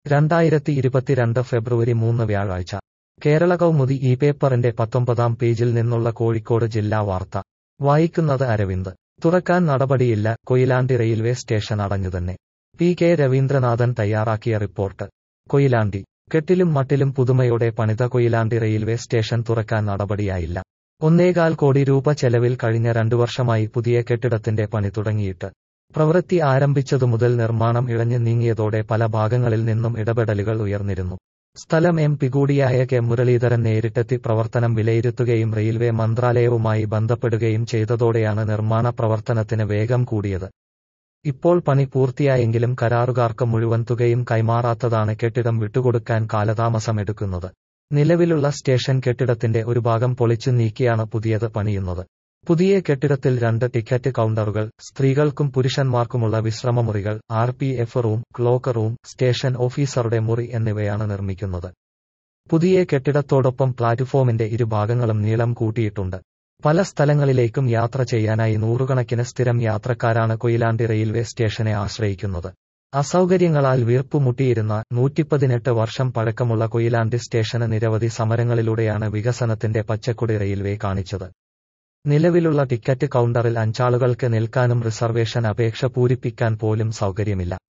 2022 ഫെബ്രുവരി 3 വ്യാഴാഴ്ച കേരള കൗമുദി ഈ പേപ്പറിന്റെ 19-ാം പേജിൽ നിന്നുള്ള കോഴിക്കോട് ജില്ലാ വാർത്ത വായിക്കുന്നത് അരവിന്ദ്. തുറക്കാൻ നടപടിയില്ല, കൊയിലാണ്ടി റെയിൽവേ സ്റ്റേഷൻ അടഞ്ഞുതന്നെ. പി.കെ. രവീന്ദ്രനാഥൻ തയ്യാറാക്കിയ റിപ്പോർട്ട്. കൊയിലാണ്ടി. കെട്ടിലും മട്ടിലും പുതുമയോടെ പണിത കൊയിലാണ്ടി റെയിൽവേ സ്റ്റേഷൻ തുറക്കാൻ നടപടിയായില്ല. 1.25 കോടി രൂപ ചെലവിൽ കഴിഞ്ഞ 2 വർഷമായി പുതിയ കെട്ടിടത്തിന്റെ പണി തുടങ്ങിയിട്ട്. പ്രവൃത്തി ആരംഭിച്ചതുമുതൽ നിർമ്മാണം ഇഴഞ്ഞു നീങ്ങിയതോടെ പല ഭാഗങ്ങളിൽ നിന്നും ഇടപെടലുകൾ ഉയർന്നിരുന്നു. സ്ഥലം എം.പി. കൂടിയായ കെ. മുരളീധരൻ നേരിട്ടെത്തി പ്രവർത്തനം വിലയിരുത്തുകയും റെയിൽവേ മന്ത്രാലയവുമായി ബന്ധപ്പെടുകയും ചെയ്തതോടെയാണ് നിർമ്മാണ പ്രവർത്തനത്തിന് വേഗം കൂടിയത്. ഇപ്പോൾ പണി പൂർത്തിയായെങ്കിലും കരാറുകാർക്ക് മുഴുവൻ തുകയും കൈമാറാത്തതാണ് കെട്ടിടം വിട്ടുകൊടുക്കാൻ കാലതാമസമെടുക്കുന്നത്. നിലവിലുള്ള സ്റ്റേഷൻ കെട്ടിടത്തിന്റെ ഒരു ഭാഗം പൊളിച്ചു നീക്കിയാണ് പുതിയത് പണിയുന്നത്. പുതിയ കെട്ടിടത്തിൽ 2 ടിക്കറ്റ് കൗണ്ടറുകൾ, സ്ത്രീകൾക്കും പുരുഷന്മാർക്കുമുള്ള വിശ്രമമുറികൾ, RPF room, cloak room, station ഓഫീസറുടെ മുറി എന്നിവയാണ് നിർമ്മിക്കുന്നത്. പുതിയ കെട്ടിടത്തോടൊപ്പം പ്ലാറ്റ്ഫോമിന്റെ ഇരുഭാഗങ്ങളും നീളം കൂട്ടിയിട്ടുണ്ട്. പല സ്ഥലങ്ങളിലേക്കും യാത്ര ചെയ്യാനായി നൂറുകണക്കിന് സ്ഥിരം യാത്രക്കാരാണ് കൊയിലാണ്ടി റെയിൽവേ സ്റ്റേഷനെ ആശ്രയിക്കുന്നത്. അസൗകര്യങ്ങളാൽ വീർപ്പുമുട്ടിയിരുന്ന 118 വർഷം പഴക്കമുള്ള കൊയിലാണ്ടി സ്റ്റേഷന് നിരവധി സമരങ്ങളിലൂടെയാണ് വികസനത്തിന്റെ പച്ചക്കൊടി റെയിൽവേ കാണിച്ചത്. നിലവിലുള്ള ടിക്കറ്റ് കൗണ്ടറിൽ 5 ആളുകൾക്ക് നിൽക്കാനും റിസർവേഷൻ അപേക്ഷ പൂരിപ്പിക്കാൻ പോലും സൗകര്യമില്ല.